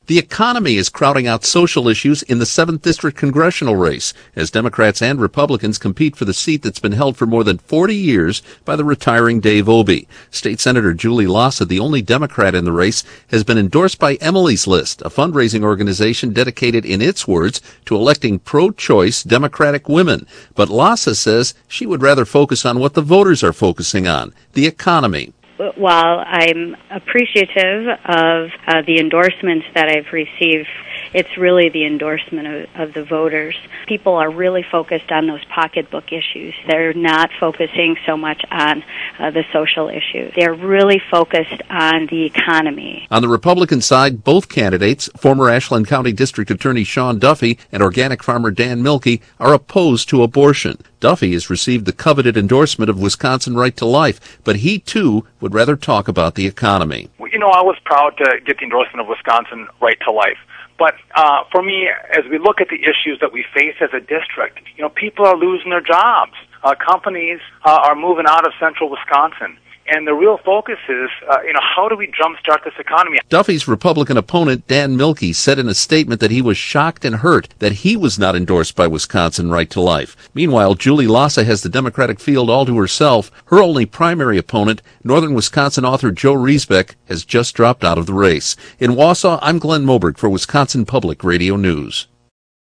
The economy is crowding out social issues in the 7th District congressional race as Democrats and Republicans compete for the seat that's been held for more than 40 years by the retiring Dave Obey. State Senator Julie Lassa, the only Democrat in the race, has been endorsed by Emily's List, a fundraising organization dedicated, in its words, to electing pro-choice Democratic women. But Lassa says she would rather focus on what the voters are focusing on, the economy. While I'm appreciative of the endorsements that I've received, it's really the endorsement of the voters. People are really focused on those pocketbook issues. They're not focusing so much on the social issues. They're really focused on the economy. On the Republican side, both candidates, former Ashland County District Attorney Sean Duffy and organic farmer Dan Milkey, are opposed to abortion. Duffy has received the coveted endorsement of Wisconsin Right to Life, but he, too, would rather talk about the economy. You know, I was proud to get the endorsement of Wisconsin Right to Life. But for me, as we look at the issues that we face as a district, you know, people are losing their jobs. Companies are moving out of central Wisconsin. And the real focus is, how do we jumpstart this economy? Duffy's Republican opponent, Dan Milkey, said in a statement that he was shocked and hurt that he was not endorsed by Wisconsin Right to Life. Meanwhile, Julie Lassa has the Democratic field all to herself. Her only primary opponent, Northern Wisconsin author Joe Riesbeck, has just dropped out of the race. In Wausau, I'm Glenn Moberg for Wisconsin Public Radio News.